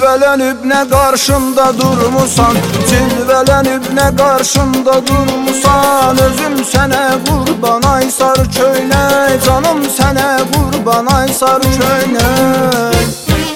Cilvələnib nə qarşımda durmusan, cilvələnib nə qarşımda durmusan. Özüm sənə qurban ay sarı köynək, canım sənə qurban ay sarı köynək.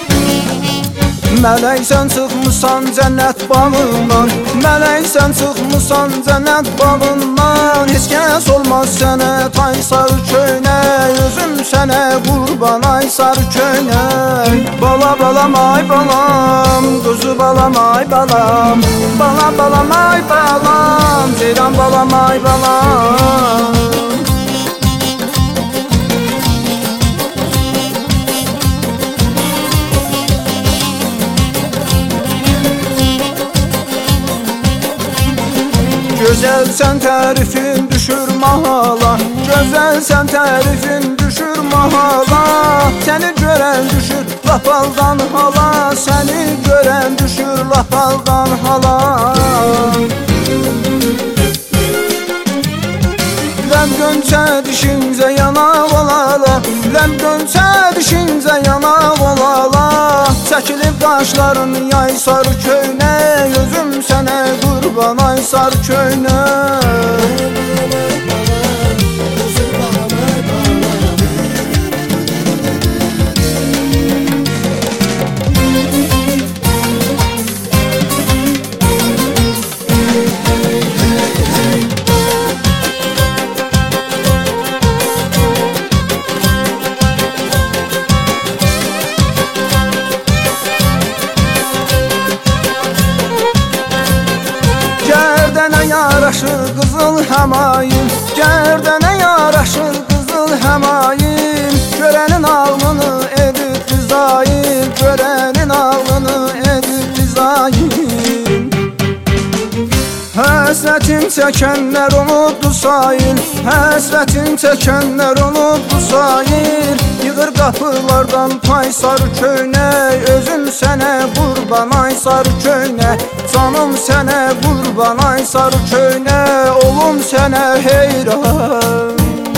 Mələksən çıxmısan cənnət bağından, mələksən çıxmısan cənnət bağından. Heç kəs olmaz sənə tay sarı köynək, özüm sənə qurban ay sarı köynək. Bala balam ay balam, quzu balam ay balam, bala balam ay balam, ceyran balam ay balam. Gözəlsən tərifin düşür mahala, gözəlsən tərifin düşür mahala. Səni görən düşür lap aldan hala, səni görən düşür lap aldan hala. Ləb gönçə dişincə yanaq olala, ləb gönçə dişincə yanaq olala. Çəkilib qaşların yay sarı köynək, özüm sənə qurban ay sarı köynək. Gərdənə yaraşır qızıl həmayim, gərdənə yaraşır qızıl həmayim. Görənin ağlını edir dizayim, görənin ağlını edir dizayim. Həsrətin çəkənlər unutdu sayil, həsrətin çəkənlər unutdu sayil. Yığır qapılardan pay sarı köynək, özüm sənə qurban ay sarı köynək. Canım sənə qurban ay sarı köynək, olum sənə heyran.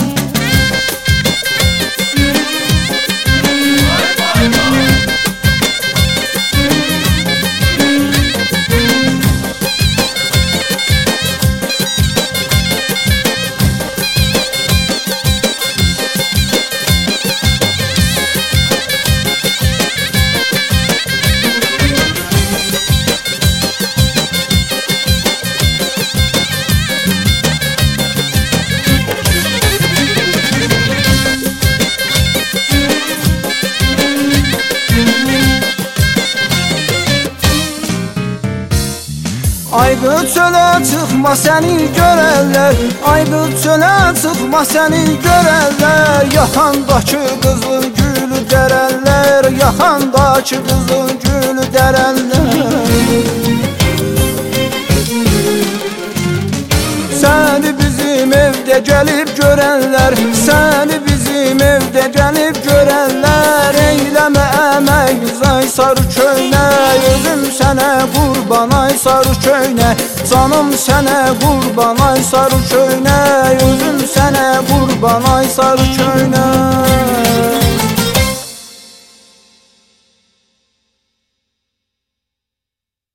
Aydın çölə çıxma səni görərlər, aydın çölə çıxma səni görərlər. Yaxandakı qızıl gülü dərərlər, yaxandakı qızıl gülü dərərlər. Səni bizim evdə gəlib görərlər, səni bizim evdə gəlib görərlər. Eyləmə əmək ay sarı köynək, özüm sənə qurban ay sarı köynək. Canım sənə qurban ay sarı köynək, özüm sənə qurban ay sarı köynək.